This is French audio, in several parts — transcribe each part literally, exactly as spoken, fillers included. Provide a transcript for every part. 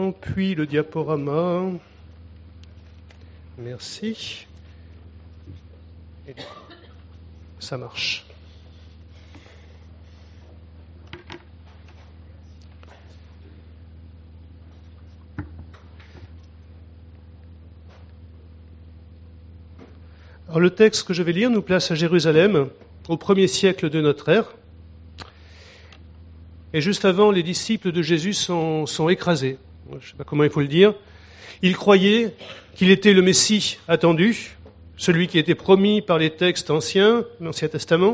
Puis le diaporama. Merci. Et ça marche. Alors le texte que je vais lire nous place à Jérusalem au premier siècle de notre ère. Et juste avant, les disciples de Jésus sont, sont écrasés. Je ne sais pas comment il faut le dire. Ils croyaient qu'il était le Messie attendu, celui qui était promis par les textes anciens, l'Ancien Testament.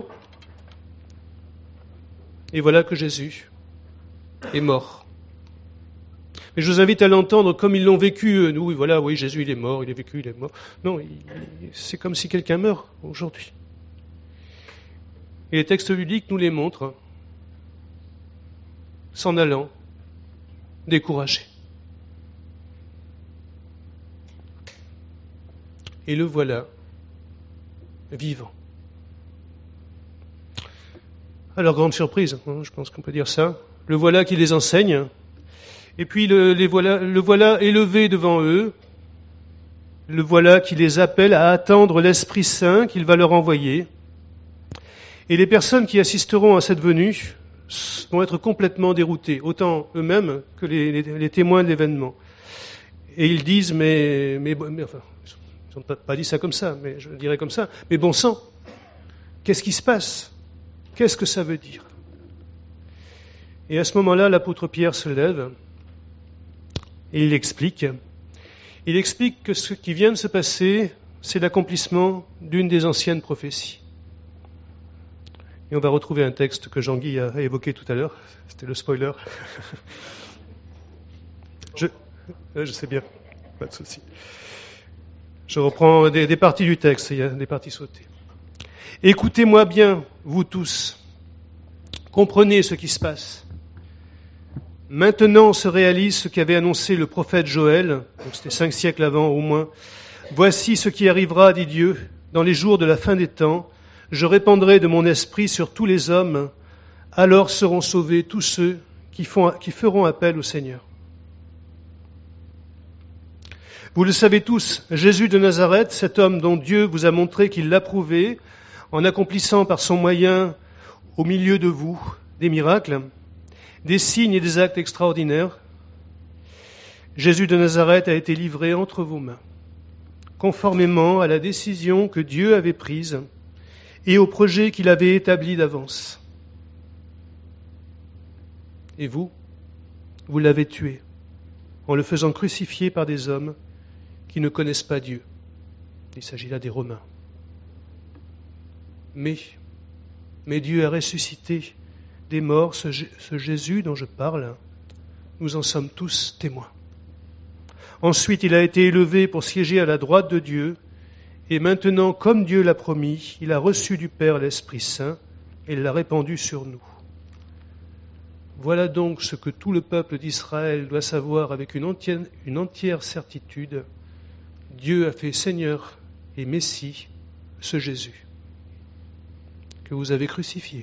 Et voilà que Jésus est mort. Mais je vous invite à l'entendre comme ils l'ont vécu, nous. Voilà, oui, Jésus, il est mort, il est vécu, il est mort. Non, il, c'est comme si quelqu'un meurt aujourd'hui. Et les textes bibliques nous les montrent, s'en allant, découragé. Et le voilà, vivant. Alors, grande surprise, hein, je pense qu'on peut dire ça. Le voilà qui les enseigne. Et puis le, les voilà, le voilà élevé devant eux, le voilà qui les appelle à attendre l'Esprit Saint qu'il va leur envoyer. Et les personnes qui assisteront à cette venue vont être complètement déroutées, autant eux-mêmes que les, les, les témoins de l'événement. Et ils disent, mais, mais, mais enfin, ils n'ont pas dit ça comme ça, mais je le dirais comme ça, mais bon sang, qu'est-ce qui se passe? Qu'est-ce que ça veut dire? Et à ce moment-là, l'apôtre Pierre se lève, et il explique. Il explique que ce qui vient de se passer, c'est l'accomplissement d'une des anciennes prophéties. Et on va retrouver un texte que Jean-Guy a évoqué tout à l'heure. C'était le spoiler. je, je sais bien, pas de souci. Je reprends des, des parties du texte, il y a des parties sautées. Écoutez-moi bien, vous tous. Comprenez ce qui se passe. Maintenant se réalise ce qu'avait annoncé le prophète Joël, donc c'était cinq siècles avant au moins. Voici ce qui arrivera, dit Dieu, dans les jours de la fin des temps. Je répandrai de mon esprit sur tous les hommes. Alors seront sauvés tous ceux qui, font, qui feront appel au Seigneur. Vous le savez tous, Jésus de Nazareth, cet homme dont Dieu vous a montré qu'il l'approuvait, en accomplissant par son moyen au milieu de vous des miracles, des signes et des actes extraordinaires, Jésus de Nazareth a été livré entre vos mains, conformément à la décision que Dieu avait prise et au projet qu'il avait établi d'avance. Et vous, vous l'avez tué, en le faisant crucifier par des hommes qui ne connaissent pas Dieu. Il s'agit là des Romains. Mais, mais Dieu a ressuscité des morts, ce, ce Jésus dont je parle, nous en sommes tous témoins. Ensuite, il a été élevé pour siéger à la droite de Dieu, et maintenant, comme Dieu l'a promis, il a reçu du Père l'Esprit Saint et l'a répandu sur nous. Voilà donc ce que tout le peuple d'Israël doit savoir avec une entière, une entière certitude. Dieu a fait Seigneur et Messie ce Jésus que vous avez crucifié.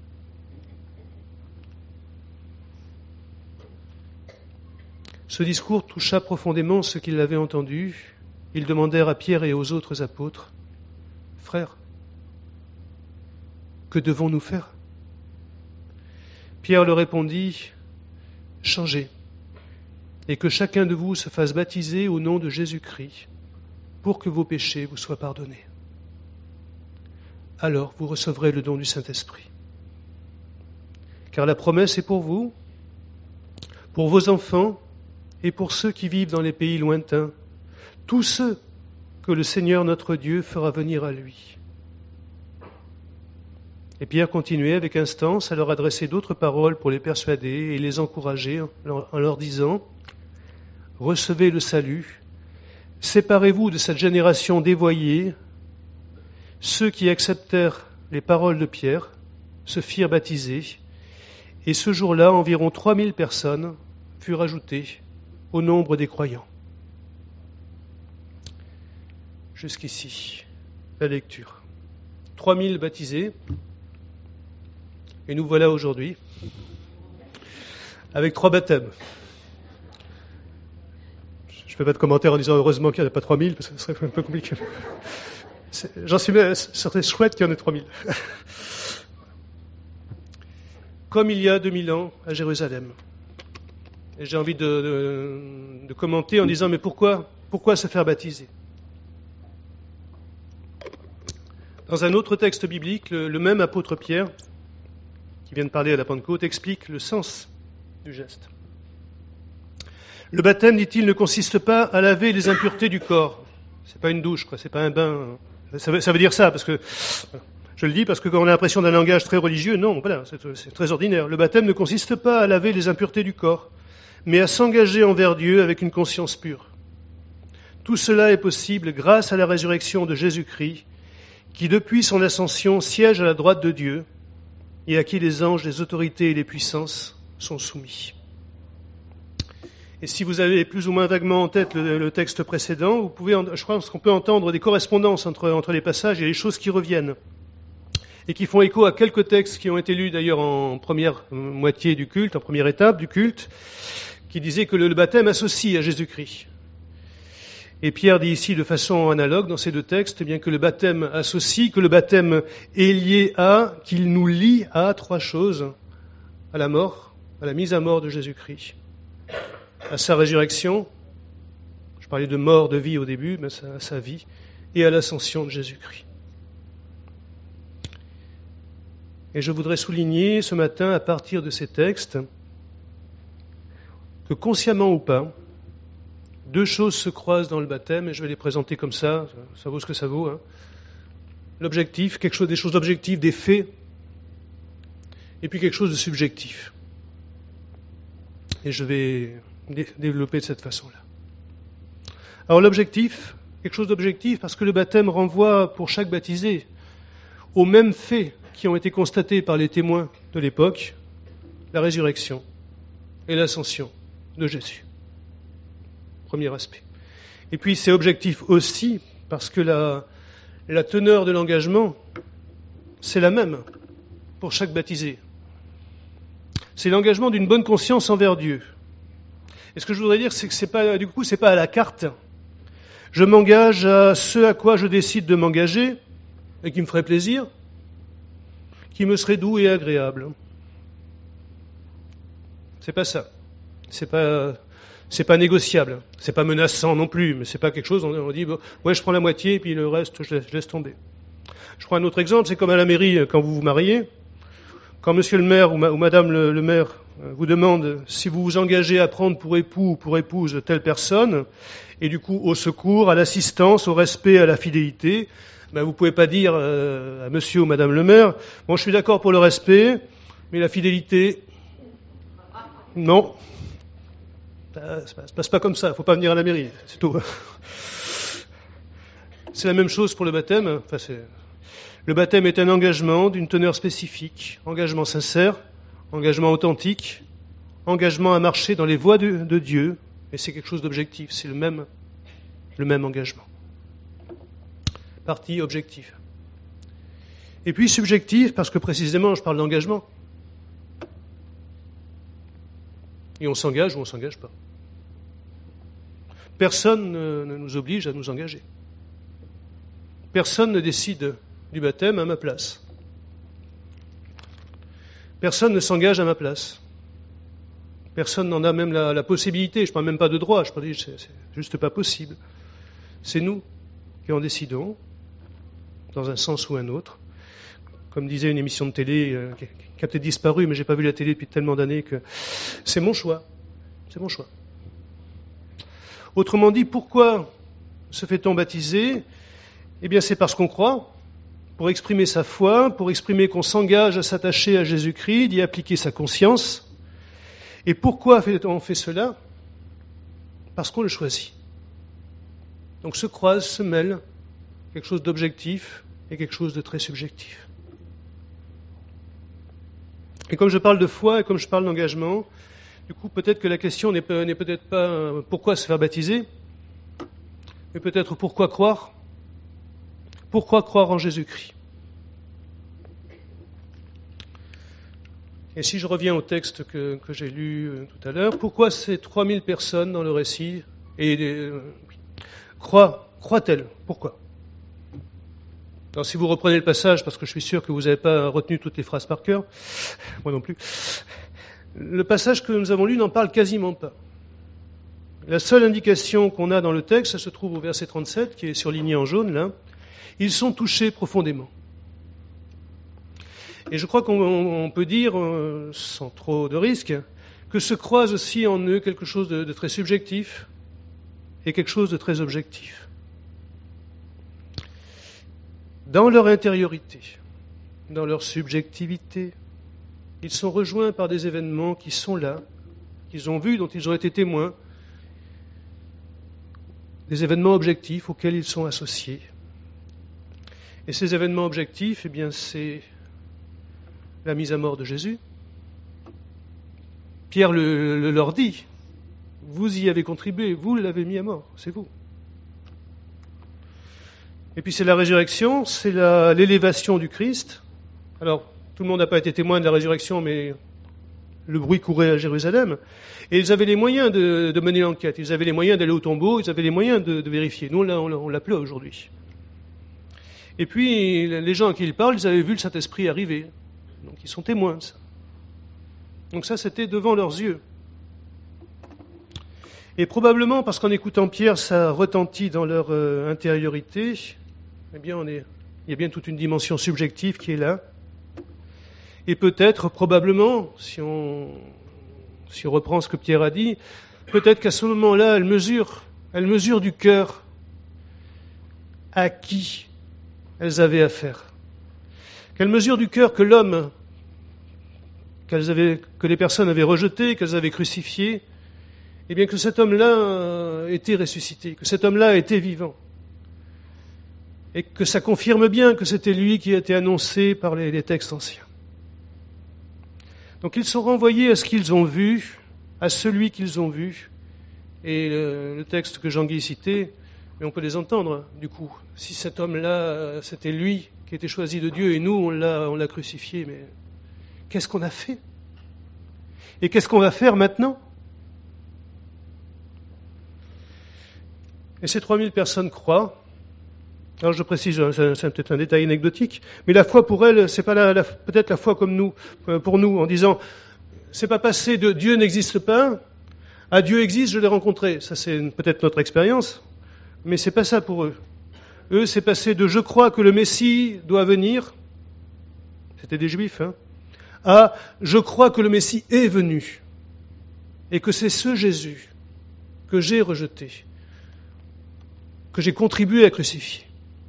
Ce discours toucha profondément ceux qui l'avaient entendu. Ils demandèrent à Pierre et aux autres apôtres, « Frères, que devons-nous faire ?» Pierre leur répondit, « Changez, et que chacun de vous se fasse baptiser au nom de Jésus-Christ, pour que vos péchés vous soient pardonnés. Alors vous recevrez le don du Saint-Esprit. Car la promesse est pour vous, pour vos enfants, et pour ceux qui vivent dans les pays lointains, tous ceux que le Seigneur notre Dieu fera venir à lui. » Et Pierre continuait avec instance à leur adresser d'autres paroles pour les persuader et les encourager en leur disant « Recevez le salut, séparez-vous de cette génération dévoyée. » Ceux qui acceptèrent les paroles de Pierre se firent baptiser, et ce jour-là, environ trois mille personnes furent ajoutées au nombre des croyants. Jusqu'ici, la lecture. trois mille baptisés, et nous voilà aujourd'hui avec trois baptêmes. je ne fais pas de commentaire en disant heureusement qu'il n'y en a pas trois mille, parce que ce serait un peu compliqué. C'est, j'en suis même, ce serait chouette qu'il y en ait trois mille. Comme il y a deux mille ans à Jérusalem. Et j'ai envie de, de, de commenter en disant, mais pourquoi, pourquoi se faire baptiser ? Dans un autre texte biblique, le, le même apôtre Pierre, qui vient de parler à la Pentecôte, explique le sens du geste. Le baptême, dit-il, ne consiste pas à laver les impuretés du corps. C'est pas une douche, quoi. C'est pas un bain. Ça veut, ça veut dire ça, parce que je le dis parce que quand on a l'impression d'un langage très religieux, non, voilà, c'est, c'est très ordinaire. Le baptême ne consiste pas à laver les impuretés du corps, mais à s'engager envers Dieu avec une conscience pure. Tout cela est possible grâce à la résurrection de Jésus-Christ, qui depuis son ascension siège à la droite de Dieu et à qui les anges, les autorités et les puissances sont soumis. Et si vous avez plus ou moins vaguement en tête le, le texte précédent, vous pouvez, je crois qu'on peut entendre des correspondances entre, entre les passages et les choses qui reviennent et qui font écho à quelques textes qui ont été lus d'ailleurs en première moitié du culte, en première étape du culte, qui disaient que le, le baptême associe à Jésus-Christ. Et Pierre dit ici de façon analogue dans ces deux textes, eh bien que le baptême associe, que le baptême est lié à, qu'il nous lie à trois choses, à la mort, à la mise à mort de Jésus-Christ, à sa résurrection, je parlais de mort, de vie au début, mais à sa vie, et à l'ascension de Jésus-Christ. Et je voudrais souligner ce matin, à partir de ces textes, que consciemment ou pas, deux choses se croisent dans le baptême, et je vais les présenter comme ça, ça vaut ce que ça vaut. Hein. L'objectif, quelque chose, des choses objectives, des faits, et puis quelque chose de subjectif. Et je vais dé- développer de cette façon-là. Alors l'objectif, quelque chose d'objectif, parce que le baptême renvoie pour chaque baptisé aux mêmes faits qui ont été constatés par les témoins de l'époque, la résurrection et l'ascension de Jésus. Premier aspect. Et puis c'est objectif aussi parce que la, la teneur de l'engagement, c'est la même pour chaque baptisé. C'est l'engagement d'une bonne conscience envers Dieu. Et ce que je voudrais dire, c'est que c'est pas, du coup, c'est pas à la carte. Je m'engage à ce à quoi je décide de m'engager et qui me ferait plaisir, qui me serait doux et agréable. C'est pas ça. C'est pas, c'est pas négociable. C'est pas menaçant non plus, mais c'est pas quelque chose, on, on dit, bon, ouais, je prends la moitié et puis le reste, je laisse, je laisse tomber. Je prends un autre exemple, c'est comme à la mairie, quand vous vous mariez, quand monsieur le maire ou, ma, ou madame le, le maire vous demande si vous vous engagez à prendre pour époux ou pour épouse telle personne, et du coup au secours, à l'assistance, au respect, à la fidélité, ben, vous ne pouvez pas dire euh, à monsieur ou madame le maire, bon, je suis d'accord pour le respect, mais la fidélité, non. Ça ne se passe pas comme ça, il ne faut pas venir à la mairie, c'est tout. C'est la même chose pour le baptême. Enfin, c'est... Le baptême est un engagement d'une teneur spécifique, engagement sincère, engagement authentique, engagement à marcher dans les voies de, de Dieu, et c'est quelque chose d'objectif, c'est le même, le même engagement. Partie objective. Et puis subjectif, parce que précisément je parle d'engagement. Et on s'engage ou on ne s'engage pas. Personne ne, ne nous oblige à nous engager. Personne ne décide du baptême à ma place. Personne ne s'engage à ma place. Personne n'en a même la, la possibilité. Je ne parle même pas de droit, je parle de c'est, c'est juste pas possible. C'est nous qui en décidons, dans un sens ou un autre. Comme disait une émission de télé euh, qui, qui a peut-être disparu, mais j'ai pas vu la télé depuis tellement d'années que c'est mon choix. C'est mon choix. Autrement dit, pourquoi se fait-on baptiser ? Eh bien, c'est parce qu'on croit, pour exprimer sa foi, pour exprimer qu'on s'engage à s'attacher à Jésus-Christ, d'y appliquer sa conscience. Et pourquoi on fait cela ? Parce qu'on le choisit. Donc se croise, se mêle quelque chose d'objectif et quelque chose de très subjectif. Et comme je parle de foi et comme je parle d'engagement, du coup peut-être que la question n'est, n'est peut-être pas pourquoi se faire baptiser, mais peut-être pourquoi croire ? Pourquoi croire en Jésus-Christ ? Et si je reviens au texte que, que j'ai lu tout à l'heure, pourquoi ces trois mille personnes dans le récit Et euh, croit, croit-elle? Pourquoi? Alors si vous reprenez le passage, parce que je suis sûr que vous n'avez pas retenu toutes les phrases par cœur, moi non plus, le passage que nous avons lu n'en parle quasiment pas. La seule indication qu'on a dans le texte, ça se trouve au verset trente-sept, qui est surligné en jaune là. Ils sont touchés profondément. Et je crois qu'on peut dire, sans trop de risques, que se croise aussi en eux quelque chose de, de très subjectif et quelque chose de très objectif. Dans leur intériorité, dans leur subjectivité, ils sont rejoints par des événements qui sont là, qu'ils ont vus, dont ils ont été témoins, des événements objectifs auxquels ils sont associés. Et ces événements objectifs, eh bien, c'est la mise à mort de Jésus. Pierre le, le leur dit, vous y avez contribué, vous l'avez mis à mort, c'est vous. Et puis c'est la résurrection, c'est la, l'élévation du Christ. Alors, tout le monde n'a pas été témoin de la résurrection, mais le bruit courait à Jérusalem. Et ils avaient les moyens de, de mener l'enquête, ils avaient les moyens d'aller au tombeau, ils avaient les moyens de, de vérifier. Nous, là, on ne l'a plus aujourd'hui. Et puis, les gens à qui il parle, ils avaient vu le Saint-Esprit arriver. Donc, ils sont témoins de ça. Donc ça, c'était devant leurs yeux. Et probablement, parce qu'en écoutant Pierre, ça retentit dans leur euh, intériorité, eh bien, on est, il y a bien toute une dimension subjective qui est là. Et peut-être, probablement, si on, si on reprend ce que Pierre a dit, peut-être qu'à ce moment-là, elle mesure, elle mesure du cœur à qui elles avaient affaire. Qu'elle mesure du cœur que l'homme, qu'elles avaient, que les personnes avaient rejeté, qu'elles avaient crucifié, eh bien que cet homme-là était ressuscité, que cet homme-là était vivant. Et que ça confirme bien que c'était lui qui a été annoncé par les, les textes anciens. Donc ils sont renvoyés à ce qu'ils ont vu, à celui qu'ils ont vu. Et le, le texte que Jean-Guy citait, mais on peut les entendre, du coup. Si cet homme-là, c'était lui qui était choisi de Dieu, et nous, on l'a, on l'a crucifié, mais qu'est-ce qu'on a fait? Et qu'est-ce qu'on va faire maintenant? Et ces trois mille personnes croient. Alors je précise, c'est, c'est peut-être un détail anecdotique, mais la foi pour elles, c'est pas la, la, peut-être la foi comme nous, pour nous, en disant, c'est pas passé de Dieu n'existe pas à Dieu existe, je l'ai rencontré. Ça, c'est peut-être notre expérience, mais c'est pas ça pour eux. Eux, c'est passé de je crois que le Messie doit venir, c'était des Juifs, hein, à je crois que le Messie est venu, et que c'est ce Jésus que j'ai rejeté, que j'ai contribué à crucifier.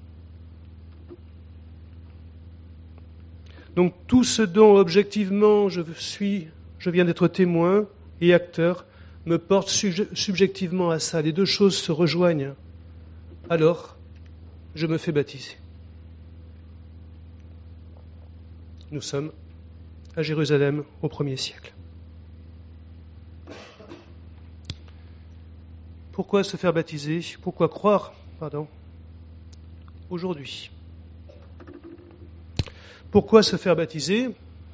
Donc tout ce dont objectivement je suis, je viens d'être témoin et acteur, me porte subjectivement à ça. Les deux choses se rejoignent. Alors, je me fais baptiser. Nous sommes à Jérusalem au premier siècle. Pourquoi se faire baptiser? Pourquoi croire, pardon, aujourd'hui? Pourquoi se faire baptiser?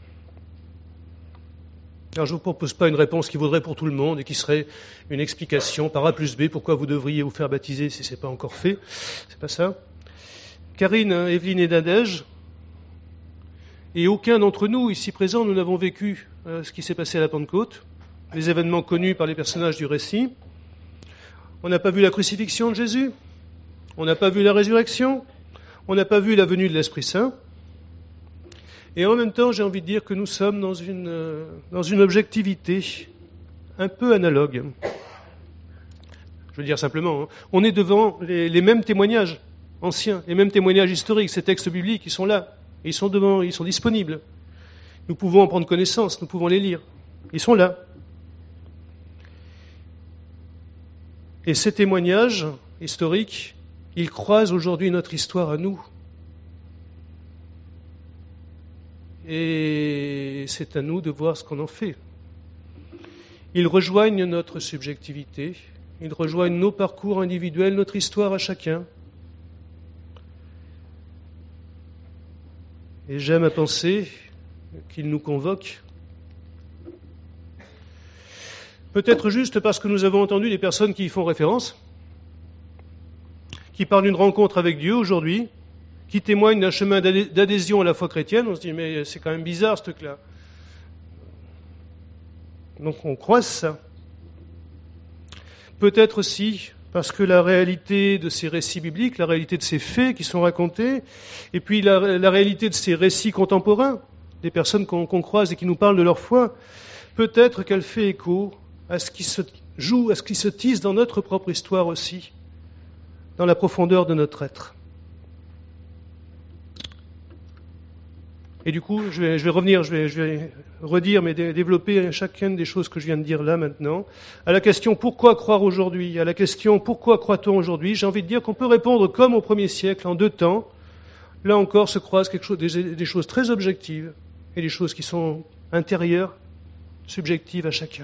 Alors je ne vous propose pas une réponse qui vaudrait pour tout le monde et qui serait une explication par A plus B pourquoi vous devriez vous faire baptiser si ce n'est pas encore fait. C'est pas ça. Karine, Evelyne et Nadège, et aucun d'entre nous ici présents, nous n'avons vécu euh, ce qui s'est passé à la Pentecôte, les événements connus par les personnages du récit. On n'a pas vu la crucifixion de Jésus, on n'a pas vu la résurrection, on n'a pas vu la venue de l'Esprit Saint. Et en même temps, j'ai envie de dire que nous sommes dans une, euh, dans une objectivité un peu analogue. Je veux dire simplement, hein, on est devant les, les mêmes témoignages anciens, les mêmes témoignages historiques, ces textes bibliques, ils sont là, ils sont devant, ils sont disponibles. Nous pouvons en prendre connaissance, nous pouvons les lire. Ils sont là. Et ces témoignages historiques, ils croisent aujourd'hui notre histoire à nous. Et c'est à nous de voir ce qu'on en fait. Ils rejoignent notre subjectivité, ils rejoignent nos parcours individuels, notre histoire à chacun. Et j'aime à penser qu'ils nous convoquent Peut-être juste parce que nous avons entendu des personnes qui y font référence, qui parlent d'une rencontre avec Dieu aujourd'hui, qui témoignent d'un chemin d'adhésion à la foi chrétienne. On se dit, mais c'est quand même bizarre ce truc-là. Donc on croise ça. Peut-être aussi parce que la réalité de ces récits bibliques, la réalité de ces faits qui sont racontés, et puis la, la réalité de ces récits contemporains, des personnes qu'on, qu'on croise et qui nous parlent de leur foi, peut-être qu'elle fait écho à ce qui se joue, à ce qui se tisse dans notre propre histoire aussi, dans la profondeur de notre être. Et du coup, je vais, je vais revenir, je vais, je vais redire, mais dé- développer chacune des choses que je viens de dire là maintenant. À la question pourquoi croire aujourd'hui, à la question pourquoi croit-on aujourd'hui, j'ai envie de dire qu'on peut répondre comme au premier siècle, en deux temps. Là encore se croisent quelque chose, des, des choses très objectives et des choses qui sont intérieures, subjectives à chacun.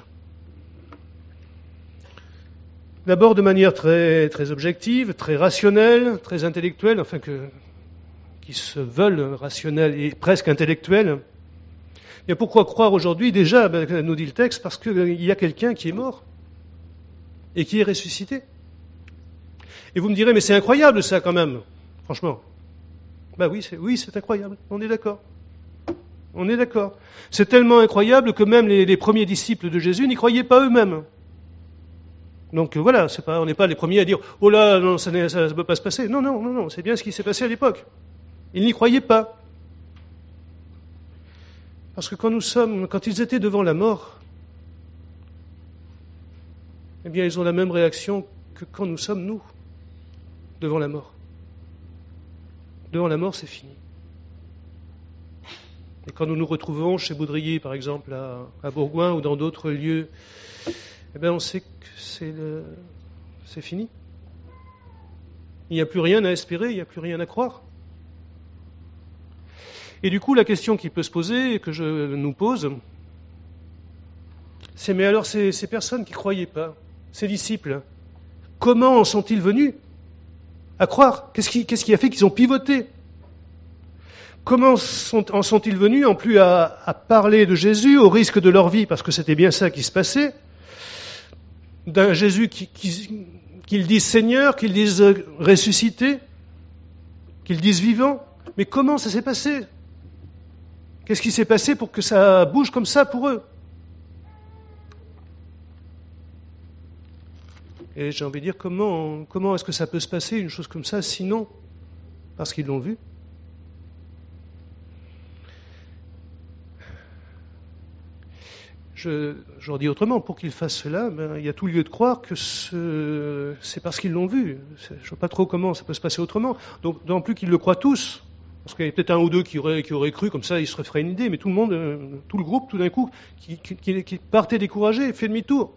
D'abord de manière très, très objective, très rationnelle, très intellectuelle, enfin que, qui se veulent rationnels et presque intellectuels. Et pourquoi croire aujourd'hui? Déjà, ben, nous dit le texte, parce qu'il y a quelqu'un qui est mort et qui est ressuscité. Et vous me direz, mais c'est incroyable ça quand même, franchement. Ben oui, c'est, oui, c'est incroyable, on est d'accord. On est d'accord. C'est tellement incroyable que même les, les premiers disciples de Jésus n'y croyaient pas eux-mêmes. Donc voilà, c'est pas, on n'est pas les premiers à dire « Oh là, non, ça ne peut pas se passer ». Non, non, non, non, c'est bien ce qui s'est passé à l'époque. Ils n'y croyaient pas. Parce que quand nous sommes, quand ils étaient devant la mort, eh bien ils ont la même réaction que quand nous sommes, nous, devant la mort. Devant la mort, c'est fini. Et quand nous nous retrouvons chez Baudrier, par exemple, à, à Bourgoin ou dans d'autres lieux, eh bien on sait que c'est, le, c'est fini. Il n'y a plus rien à espérer, il n'y a plus rien à croire. Et du coup, la question qui peut se poser, et que je nous pose, c'est mais alors ces, ces personnes qui ne croyaient pas, ces disciples, comment en sont-ils venus à croire? Qu'est-ce qui, qu'est-ce qui a fait qu'ils ont pivoté? Comment sont, en sont-ils venus, en plus à, à parler de Jésus au risque de leur vie, parce que c'était bien ça qui se passait, d'un Jésus qui, qui, qu'ils disent Seigneur, qu'ils disent ressuscité, qu'ils disent vivant. Mais comment ça s'est passé? Qu'est-ce qui s'est passé pour que ça bouge comme ça pour eux? Et j'ai envie de dire, comment, comment est-ce que ça peut se passer, une chose comme ça, sinon parce qu'ils l'ont vu? Je, je leur dis autrement, pour qu'ils fassent cela, ben, il y a tout lieu de croire que ce, c'est parce qu'ils l'ont vu. Je ne vois pas trop comment ça peut se passer autrement. Donc, d'autant plus qu'ils le croient tous. Parce qu'il y a peut-être un ou deux qui auraient, qui auraient cru, comme ça, ils se referaient une idée, mais tout le monde, euh, tout le groupe, tout d'un coup, qui, qui, qui partait découragé, fait demi-tour.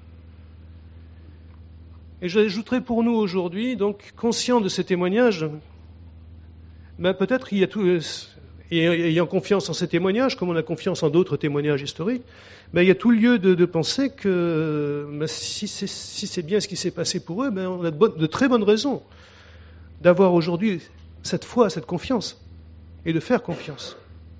Et j'ajouterais pour nous aujourd'hui, donc, conscients de ces témoignages, ben, peut-être il y a tout, et ayant confiance en ces témoignages, comme on a confiance en d'autres témoignages historiques, ben, il y a tout lieu de, de penser que ben, si, c'est, si c'est bien ce qui s'est passé pour eux, ben, on a de, bonnes, de très bonnes raisons d'avoir aujourd'hui cette foi, cette confiance, et de faire confiance.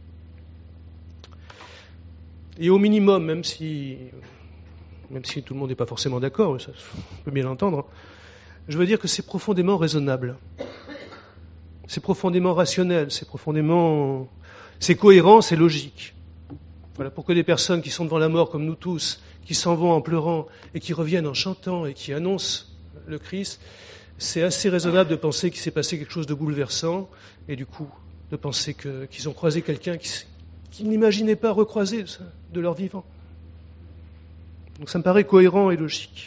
Et au minimum, même si, même si tout le monde n'est pas forcément d'accord, ça, on peut bien l'entendre, je veux dire que c'est profondément raisonnable. C'est profondément rationnel, c'est profondément... c'est cohérent, c'est logique. Voilà, pour que des personnes qui sont devant la mort, comme nous tous, qui s'en vont en pleurant, et qui reviennent en chantant, et qui annoncent le Christ, c'est assez raisonnable de penser qu'il s'est passé quelque chose de bouleversant, et du coup, de penser que, qu'ils ont croisé quelqu'un qui, qu'ils n'imaginaient pas recroiser de leur vivant. Donc ça me paraît cohérent et logique.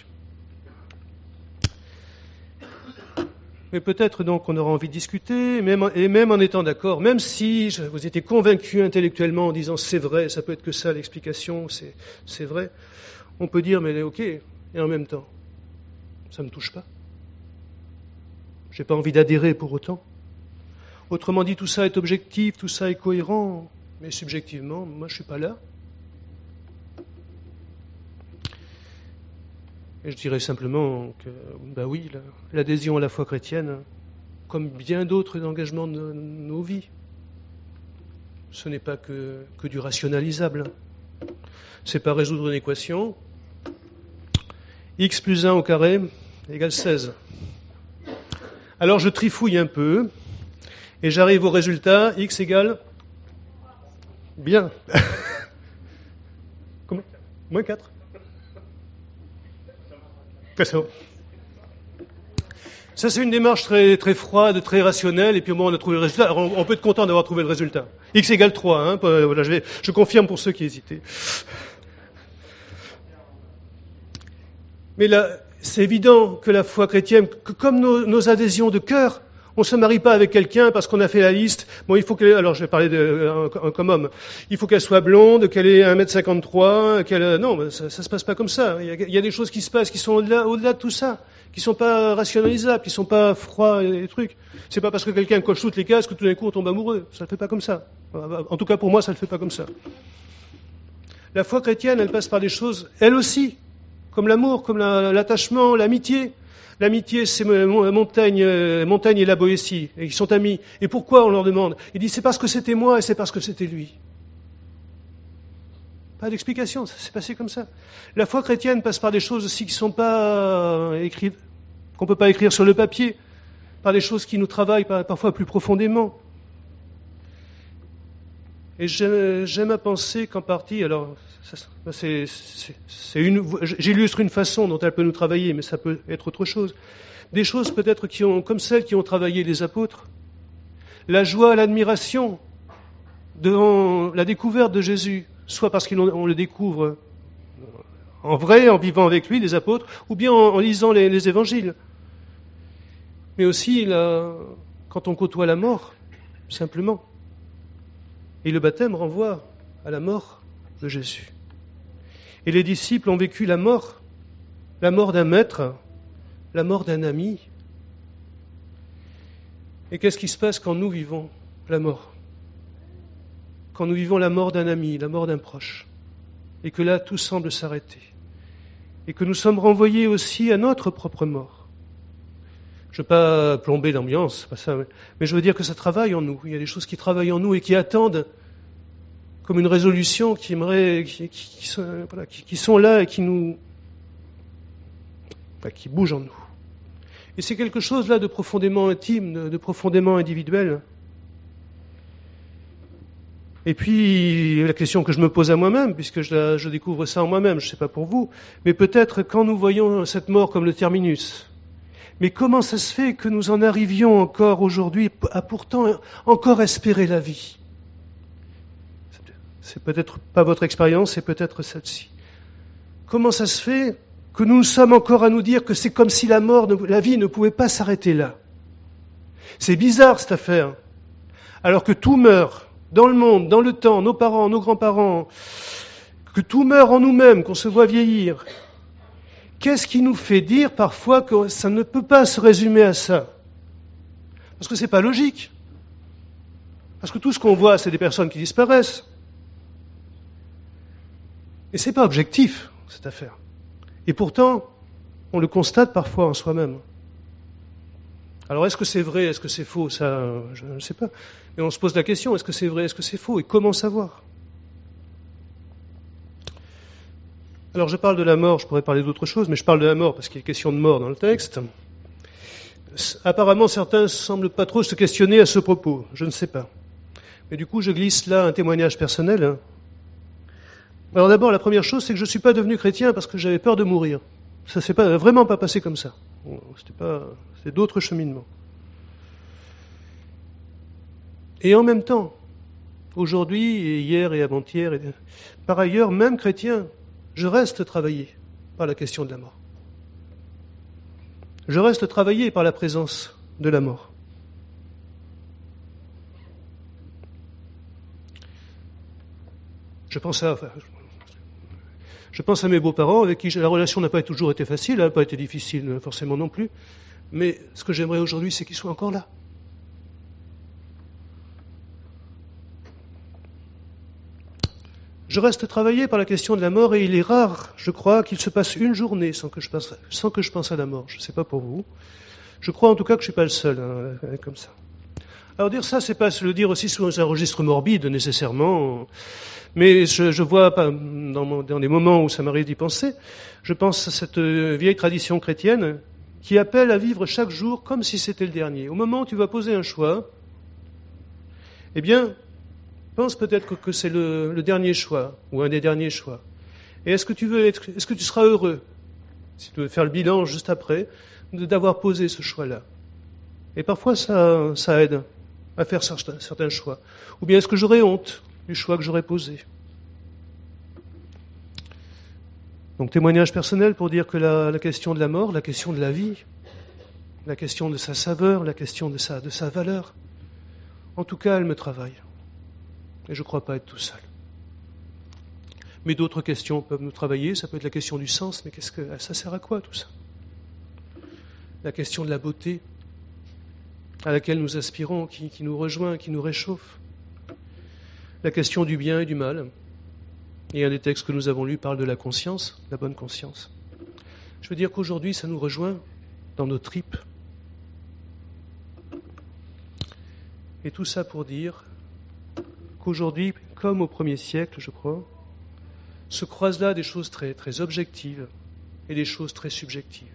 Mais peut-être donc on aura envie de discuter, même, et même en étant d'accord, même si vous étiez convaincu intellectuellement en disant c'est vrai, ça peut être que ça l'explication, c'est, c'est vrai, on peut dire mais ok, et en même temps, ça ne me touche pas. Je n'ai pas envie d'adhérer pour autant. Autrement dit, tout ça est objectif, tout ça est cohérent, mais subjectivement, moi je ne suis pas là. Et je dirais simplement que, ben oui, l'adhésion à la foi chrétienne, comme bien d'autres engagements de nos vies, ce n'est pas que, que du rationalisable. C'est pas résoudre une équation, x plus un au carré égale seize. Alors je trifouille un peu, et j'arrive au résultat, x égale... Bien. Comment ? Moins quatre. Ça, c'est une démarche très, très froide, très rationnelle, et puis au moins on a trouvé le résultat. Alors, on, on peut être content d'avoir trouvé le résultat. X égale trois, hein, voilà, je, vais, je confirme pour ceux qui hésitaient. Mais là, c'est évident que la foi chrétienne, que comme nos, nos adhésions de cœur, on ne se marie pas avec quelqu'un parce qu'on a fait la liste. Bon, il faut qu'elle, alors je vais parler de, un, comme homme. Il faut qu'elle soit blonde, qu'elle ait un mètre cinquante-trois, qu'elle, non, ça, ça se passe pas comme ça. Il y, a, il y a des choses qui se passent qui sont au-delà, au-delà de tout ça, qui sont pas rationalisables, qui sont pas froids et, et trucs. C'est pas parce que quelqu'un coche toutes les cases que tout d'un coup on tombe amoureux. Ça ne fait pas comme ça. En tout cas, pour moi, ça ne le fait pas comme ça. La foi chrétienne, elle passe par des choses, elle aussi, comme l'amour, comme la, l'attachement, l'amitié. L'amitié, c'est Montaigne, Montaigne et la Boétie, et ils sont amis. Et pourquoi on leur demande ? Il dit, c'est parce que c'était moi et c'est parce que c'était lui. Pas d'explication, ça s'est passé comme ça. La foi chrétienne passe par des choses aussi qui ne sont pas écrites, qu'on ne peut pas écrire sur le papier, par des choses qui nous travaillent parfois plus profondément. Et j'aime, j'aime à penser qu'en partie, alors, c'est, c'est, c'est une, j'illustre une façon dont elle peut nous travailler, mais ça peut être autre chose. Des choses peut-être qui ont, comme celles qui ont travaillé les apôtres. La joie, l'admiration devant la découverte de Jésus, soit parce qu'on le découvre en vrai, en vivant avec lui, les apôtres, ou bien en, en lisant les, les évangiles. Mais aussi la, quand on côtoie la mort, simplement. Et le baptême renvoie à la mort de Jésus. Et les disciples ont vécu la mort, la mort d'un maître, la mort d'un ami. Et qu'est-ce qui se passe quand nous vivons la mort ? Quand nous vivons la mort d'un ami, la mort d'un proche, et que là tout semble s'arrêter, et que nous sommes renvoyés aussi à notre propre mort. Je ne veux pas plomber l'ambiance, c'est pas ça, mais je veux dire que ça travaille en nous. Il y a des choses qui travaillent en nous et qui attendent comme une résolution qui aimerait, qui, qui, qui, sont, voilà, qui, qui sont là et qui nous, enfin, qui bougent en nous. Et c'est quelque chose là de profondément intime, de, de profondément individuel. Et puis la question que je me pose à moi-même, puisque je, la, je découvre ça en moi-même, je ne sais pas pour vous, mais peut-être quand nous voyons cette mort comme le terminus. Mais comment ça se fait que nous en arrivions encore aujourd'hui à pourtant encore espérer la vie ? C'est peut-être pas votre expérience, c'est peut-être celle-ci. Comment ça se fait que nous sommes encore à nous dire que c'est comme si la mort, la vie ne pouvait pas s'arrêter là ? C'est bizarre cette affaire. Alors que tout meurt dans le monde, dans le temps, nos parents, nos grands-parents, que tout meurt en nous-mêmes, qu'on se voit vieillir. Qu'est-ce qui nous fait dire parfois que ça ne peut pas se résumer à ça ? Parce que c'est pas logique. Parce que tout ce qu'on voit, c'est des personnes qui disparaissent. Et c'est pas objectif, cette affaire. Et pourtant, on le constate parfois en soi-même. Alors est-ce que c'est vrai, est-ce que c'est faux ? Ça, je ne sais pas. Mais on se pose la question, est-ce que c'est vrai, est-ce que c'est faux ? Et comment savoir ? Alors je parle de la mort, je pourrais parler d'autre chose, mais je parle de la mort parce qu'il y a question de mort dans le texte. Apparemment, certains ne semblent pas trop se questionner à ce propos, je ne sais pas. Mais du coup, je glisse là un témoignage personnel. Alors d'abord, la première chose, c'est que je ne suis pas devenu chrétien parce que j'avais peur de mourir. Ça ne s'est pas, vraiment pas passé comme ça. C'était pas, c'était d'autres cheminements. Et en même temps, aujourd'hui, et hier et avant-hier, et par ailleurs, même chrétien, je reste travaillé par la question de la mort. Je reste travaillé par la présence de la mort. Je pense à, enfin, je pense à mes beaux-parents avec qui la relation n'a pas toujours été facile, n'a pas été difficile forcément non plus, mais ce que j'aimerais aujourd'hui, c'est qu'ils soient encore là. Je reste travaillé par la question de la mort et il est rare, je crois, qu'il se passe une journée sans que je pense, sans que je pense à la mort. Je ne sais pas pour vous. Je crois en tout cas que je ne suis pas le seul hein, comme ça. Alors dire ça, c'est pas se le dire aussi sous un registre morbide nécessairement, mais je, je vois pas, dans, mon, dans les moments où ça m'arrive d'y penser, je pense à cette vieille tradition chrétienne qui appelle à vivre chaque jour comme si c'était le dernier. Au moment où tu vas poser un choix, eh bien, pense peut-être que, que c'est le, le dernier choix ou un des derniers choix. Et est-ce que tu veux être, est-ce que tu seras heureux, si tu veux faire le bilan juste après, de, d'avoir posé ce choix-là? Et parfois ça, ça aide à faire certains, certains choix. Ou bien est-ce que j'aurais honte du choix que j'aurais posé? Donc témoignage personnel pour dire que la, la question de la mort, la question de la vie, la question de sa saveur, la question de sa, de sa valeur, en tout cas elle me travaille. Et je ne crois pas être tout seul. Mais d'autres questions peuvent nous travailler, ça peut être la question du sens, mais qu'est-ce que ça sert à quoi tout ça? La question de la beauté, à laquelle nous aspirons, qui, qui nous rejoint, qui nous réchauffe. La question du bien et du mal. Et un des textes que nous avons lus parle de la conscience, la bonne conscience. Je veux dire qu'aujourd'hui, ça nous rejoint dans nos tripes. Et tout ça pour dire qu'aujourd'hui, comme au premier siècle, je crois, se croisent là des choses très, très objectives et des choses très subjectives.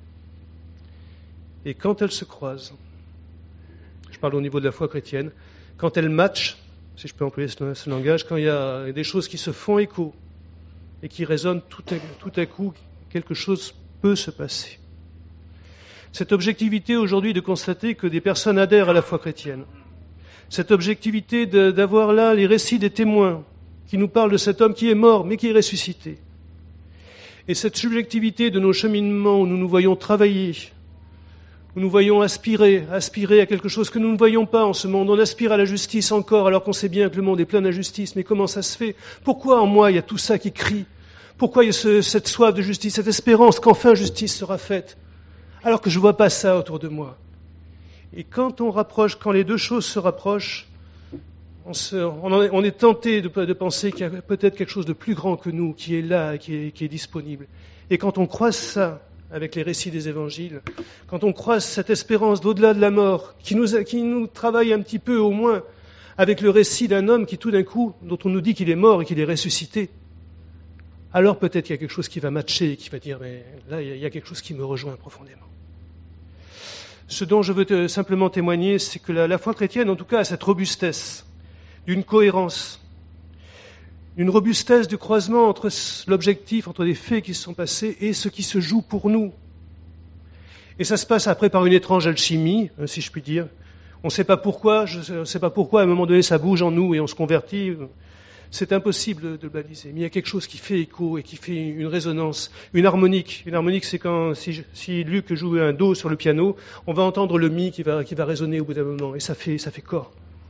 Et quand elles se croisent, je parle au niveau de la foi chrétienne, quand elles matchent, si je peux employer ce, ce langage, quand il y a des choses qui se font écho et qui résonnent tout à, tout à coup, quelque chose peut se passer. Cette objectivité aujourd'hui de constater que des personnes adhèrent à la foi chrétienne, cette objectivité de, d'avoir là les récits des témoins qui nous parlent de cet homme qui est mort mais qui est ressuscité, et cette subjectivité de nos cheminements où nous nous voyons travailler, où nous voyons aspirer, aspirer à quelque chose que nous ne voyons pas en ce monde. On aspire à la justice encore, alors qu'on sait bien que le monde est plein d'injustice. Mais comment ça se fait? Pourquoi en moi il y a tout ça qui crie? Pourquoi il y a ce, cette soif de justice, cette espérance qu'enfin justice sera faite? Alors que je ne vois pas ça autour de moi. Et quand on rapproche, quand les deux choses se rapprochent, on, se, on, en est, on est tenté de, de penser qu'il y a peut-être quelque chose de plus grand que nous, qui est là, qui est, qui est disponible. Et quand on croise ça avec les récits des évangiles, quand on croise cette espérance d'au-delà de la mort, qui nous, qui nous travaille un petit peu au moins avec le récit d'un homme qui tout d'un coup, dont on nous dit qu'il est mort et qu'il est ressuscité, alors peut-être qu'il y a quelque chose qui va matcher et qui va dire, mais là il y a quelque chose qui me rejoint profondément. Ce dont je veux te, simplement témoigner, c'est que la, la foi chrétienne, en tout cas, a cette robustesse, d'une cohérence, une robustesse du croisement entre l'objectif, entre les faits qui se sont passés et ce qui se joue pour nous. Et ça se passe après par une étrange alchimie, si je puis dire. On ne sait pas pourquoi, je ne sais pas pourquoi, à un moment donné, ça bouge en nous et on se convertit. C'est impossible de le baliser. Mais il y a quelque chose qui fait écho et qui fait une résonance, une harmonique. Une harmonique, c'est quand, si, si Luc joue un do sur le piano, on va entendre le mi qui va, qui va résonner au bout d'un moment. Et ça fait, ça fait corps.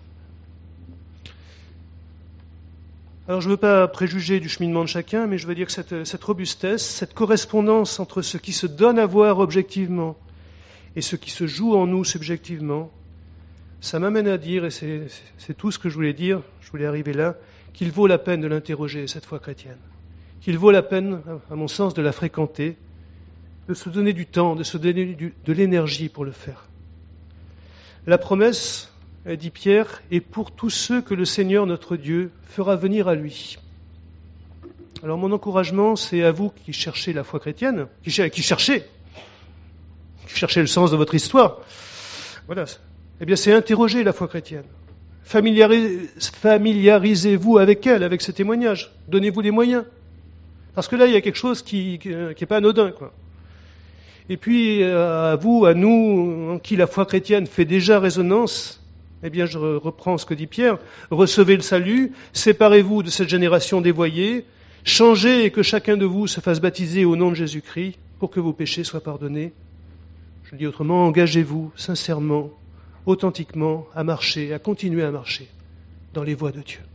Alors je ne veux pas préjuger du cheminement de chacun, mais je veux dire que cette, cette robustesse, cette correspondance entre ce qui se donne à voir objectivement et ce qui se joue en nous subjectivement, ça m'amène à dire, et c'est, c'est tout ce que je voulais dire, je voulais arriver là, qu'il vaut la peine de l'interroger, cette foi chrétienne, qu'il vaut la peine, à mon sens, de la fréquenter, de se donner du temps, de se donner du, de l'énergie pour le faire. La promesse, dit Pierre, et pour tous ceux que le Seigneur notre Dieu fera venir à lui. Alors mon encouragement, c'est à vous qui cherchez la foi chrétienne, qui, qui cherchez, qui cherchez le sens de votre histoire. Voilà. Eh bien, c'est interroger la foi chrétienne. Familiarisez, familiarisez-vous avec elle, avec ses témoignages. Donnez-vous les moyens. Parce que là, il y a quelque chose qui n'est pas anodin, quoi. Et puis, à vous, à nous, en qui la foi chrétienne fait déjà résonance, eh bien, je reprends ce que dit Pierre. Recevez le salut, séparez-vous de cette génération dévoyée, changez et que chacun de vous se fasse baptiser au nom de Jésus-Christ pour que vos péchés soient pardonnés. Je le dis autrement, engagez-vous sincèrement, authentiquement à marcher, à continuer à marcher dans les voies de Dieu.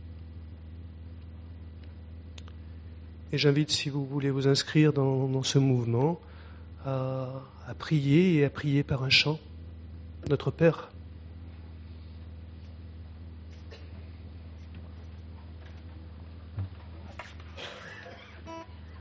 Et j'invite, si vous voulez vous inscrire dans, dans ce mouvement, à, à prier et à prier par un chant. Notre Père,